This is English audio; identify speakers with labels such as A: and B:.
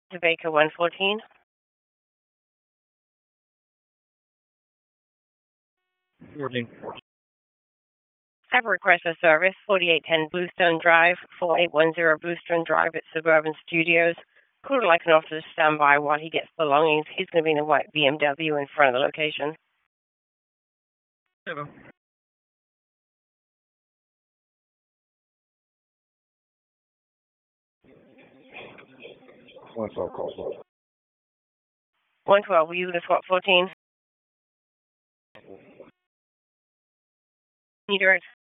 A: to Baker 114. Have a request for service, 4810 Bluestone Drive, 4810 Bluestone Drive at Suburban Studios. Caller like an officer to stand by while he gets belongings. He's going to be in a white BMW in front of the location.
B: Hello.
C: One phone call.
A: 112, will you to SWAT 14? You direct